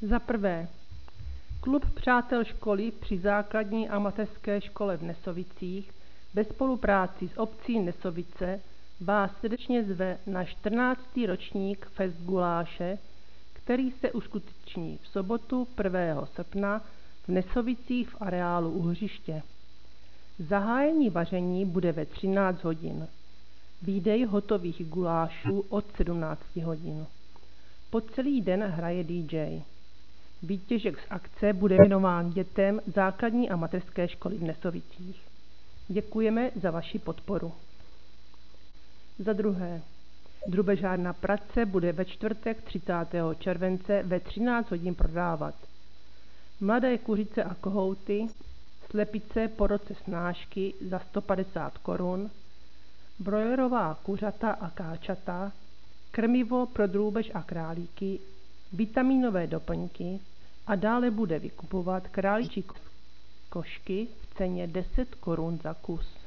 Za prvé, Klub přátel školy při základní a mateřské škole v Nesovicích ve spolupráci s obcí Nesovice vás srdečně zve na 14. ročník Fest guláše, který se uskuteční v sobotu 1. srpna v Nesovicích v areálu u hřiště. Zahájení vaření bude ve 13 hodin. Výdej hotových gulášů od 17 hodin. Po celý den hraje DJ. Výtěžek z akce bude věnován dětem základní a mateřské školy v Nesovicích. Děkujeme za vaši podporu. Za druhé, drubežárna Pratce bude ve čtvrtek 30. července ve 13 hodin prodávat mladé kuřice a kohouty, slepice po roce snášky za 150 korun, brojlerová kuřata a káčata, krmivo pro drůbež a králíky, vitamínové doplňky a dále bude vykupovat králíčí košky v ceně 10 korun za kus.